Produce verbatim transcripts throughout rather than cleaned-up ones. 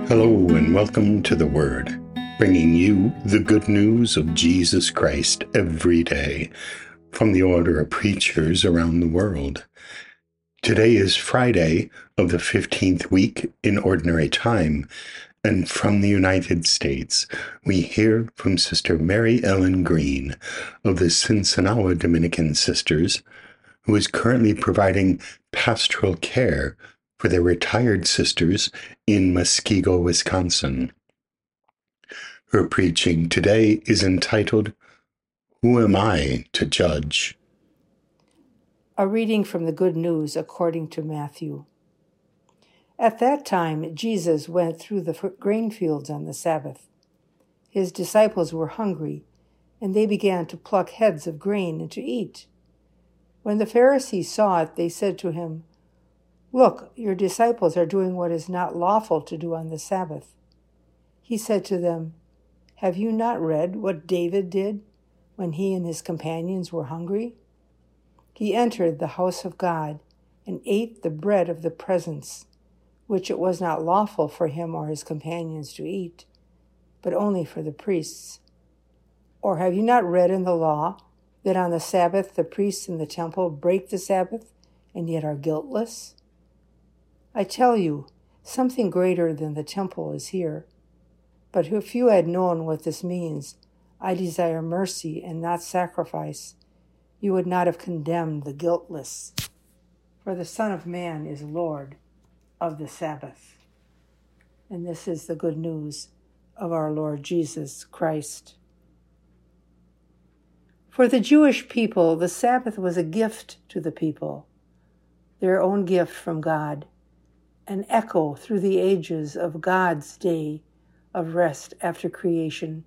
Hello and welcome to The Word, bringing you the good news of Jesus Christ every day from the order of preachers around the world. Today is Friday of the fifteenth week in Ordinary Time, and from the United States, we hear from Sister Mary Ellen Green of the Sinsinawa Dominican Sisters, who is currently providing pastoral care for their retired sisters in Muskego, Wisconsin. Her preaching today is entitled, Who Am I to Judge? A reading from the Good News according to Matthew. At that time, Jesus went through the grain fields on the Sabbath. His disciples were hungry, and they began to pluck heads of grain and to eat. When the Pharisees saw it, they said to him, "Look, your disciples are doing what is not lawful to do on the Sabbath." He said to them, "Have you not read what David did when he and his companions were hungry? He entered the house of God and ate the bread of the presence, which it was not lawful for him or his companions to eat, but only for the priests. Or have you not read in the law that on the Sabbath the priests in the temple break the Sabbath and yet are guiltless? I tell you, something greater than the temple is here. But if you had known what this means, I desire mercy and not sacrifice, you would not have condemned the guiltless. For the Son of Man is Lord of the Sabbath." And this is the good news of our Lord Jesus Christ. For the Jewish people, the Sabbath was a gift to the people, their own gift from God, an echo through the ages of God's day of rest after creation.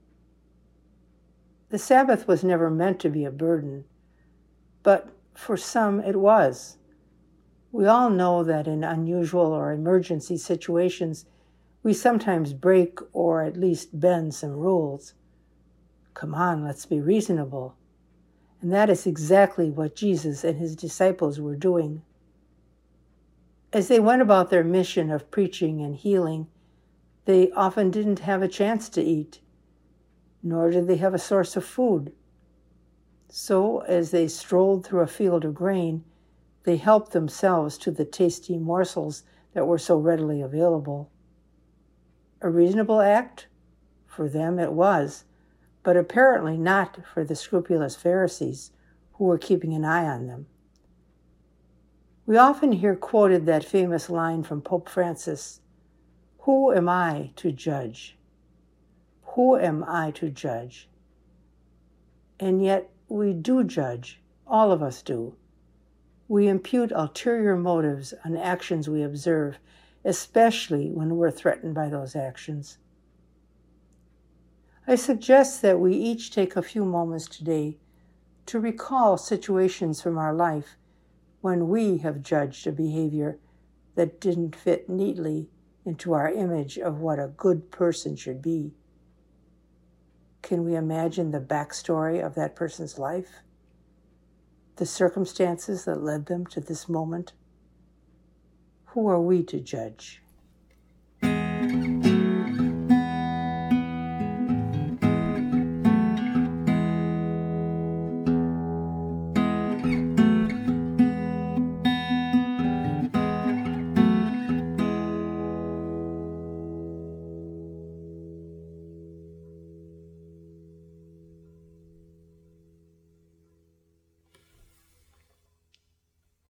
The Sabbath was never meant to be a burden, but for some it was. We all know that in unusual or emergency situations, we sometimes break or at least bend some rules. Come on, let's be reasonable. And that is exactly what Jesus and his disciples were doing. As they went about their mission of preaching and healing, they often didn't have a chance to eat, nor did they have a source of food. So, as they strolled through a field of grain, they helped themselves to the tasty morsels that were so readily available. A reasonable act? For them it was, but apparently not for the scrupulous Pharisees who were keeping an eye on them. We often hear quoted that famous line from Pope Francis, "Who am I to judge? Who am I to judge?" And yet we do judge, all of us do. We impute ulterior motives on actions we observe, especially when we're threatened by those actions. I suggest that we each take a few moments today to recall situations from our life when we have judged a behavior that didn't fit neatly into our image of what a good person should be. Can we imagine the backstory of that person's life? The circumstances that led them to this moment? Who are we to judge?